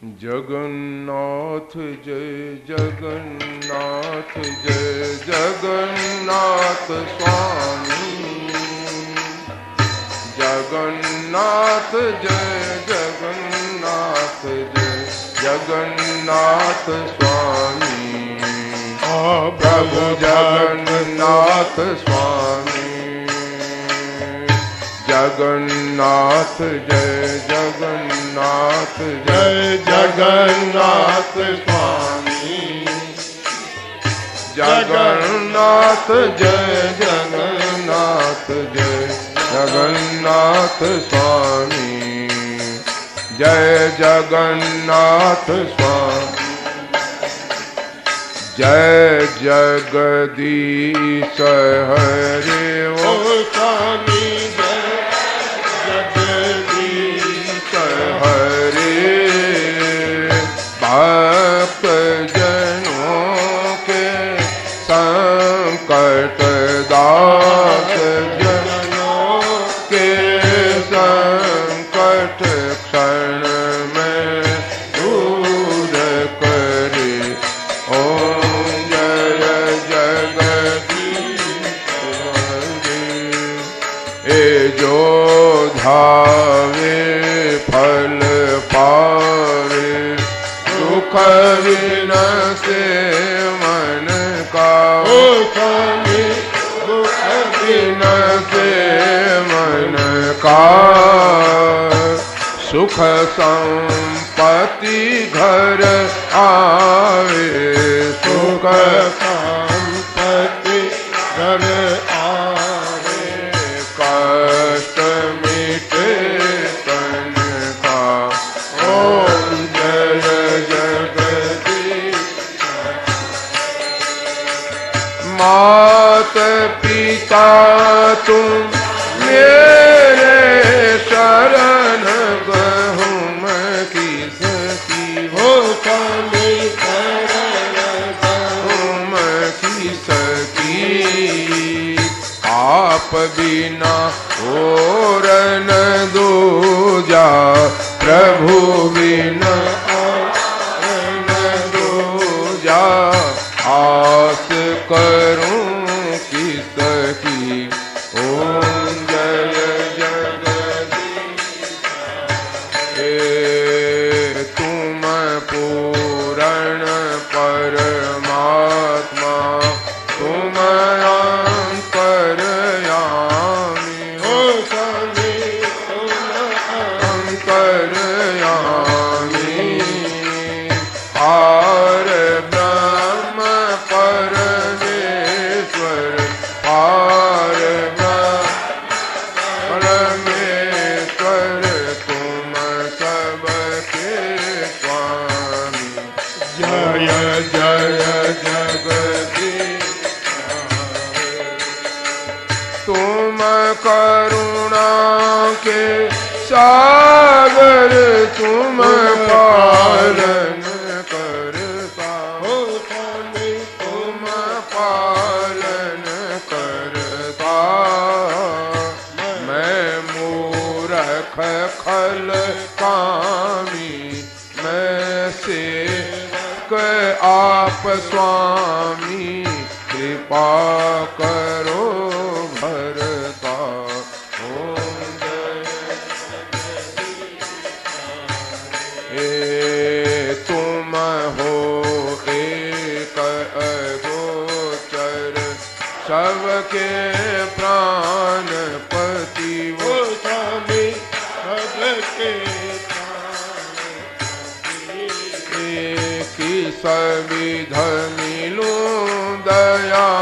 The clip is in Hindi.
जगन्नाथ जय जगन्नाथ जय जगन्नाथ स्वामी जगन्नाथ जय जगन्नाथ जय जगन्नाथ स्वामी प्रभु जगन्नाथ स्वामी जगन्नाथ जय जगन्नाथ जय जगन्नाथ स्वामी जगन्नाथ जय जगन्नाथ जय जगन्नाथ स्वामी जय जगन्नाथ स्वामी जय जगदीश हरे ओ स्वामी जय जगदीश हरे भक्त जनों के संकट दास जनों के संकट क्षण में दूर करे ओम जय जगदीश हरे ए जो धावे फल पावे दुख विनसे मन का ओ स्वामी दुख विनसे मन का सुख संपत्ति घर आवे सुख संपत्ति घर आवे कष्ट मिटे तन का ओम जय जगदीश मात पिता तुम मेरे शरण गहूँ मैं किसकी हो स्वामी शरण गहूँ मैं किसकी आप बिना और न दूजा प्रभु बिना न दूजा आस करूं किसकी ओम जय जगदीश तुम पूर्ण परमात्मा तुम अंतर्यामी हो स्वामी तुम अंतर्यामी पार ब्रह्म परमेश्वर पार परमेश्वर तुम सबके स्वामी जय जय जगदीश तुम करुणा के सागर तुम पालन करता हो स्वामी तुम पालन करता मैं मूर्ख खल कामी मैं सेवक आप स्वामी कृपा करो भरता ओम जय तुम हो एक अगोचर सबके प्राणपति वो स्वामी सबके प्राणपति की सविध मिलूं दया